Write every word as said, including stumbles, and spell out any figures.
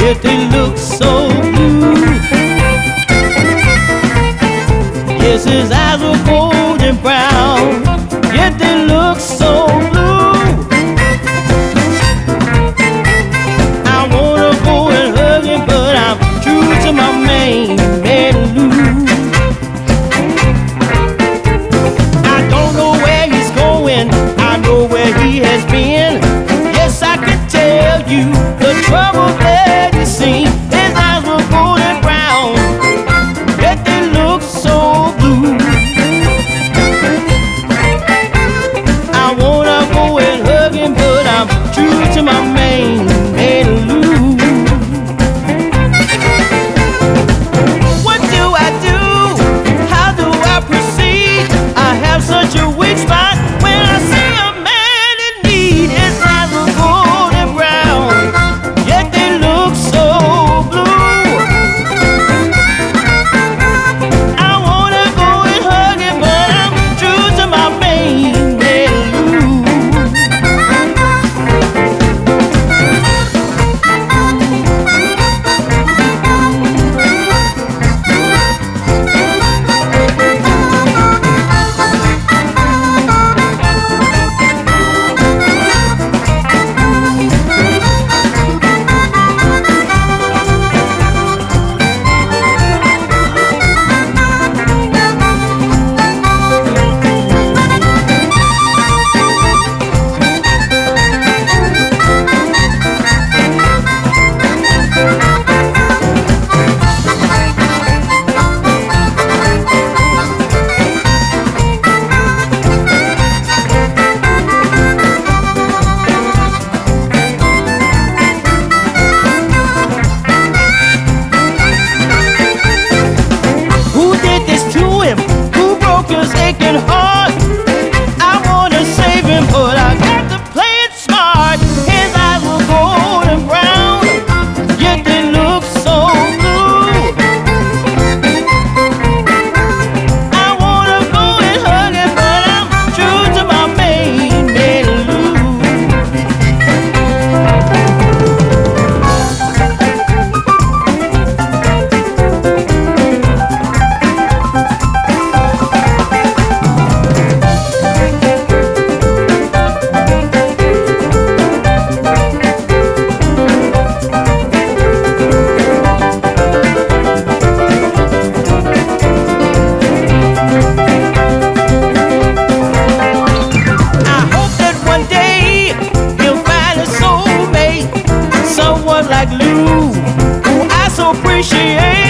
yet they look so blue. Yes, his eyes were golden brown, yet they look so blue. I wanna go and hug him, but I'm true to my main man, Lou. I don't know where he's going, I know where he has been. Yes, I can tell you the trouble that he's seen. His eyes were golden brown, yet they look so blue. I wanna go and hug him, but I'm true to my main man, Lou. What do I do? How do I proceed? I have such a weak spot when I see a man in need. His eyes are golden brown, yet they look so blue. I wanna go and hug him, but I'm true to my main man, Lou. Who did this to him? Who broke his aching heart? I wanna save him, but I got to play it smart. His eyes were golden brown, yet they look so blue. I wanna go and hug him, but I'm true to my main man, Lou. I hope that one day he'll find a soulmate, someone like Lou, who I so appreciate.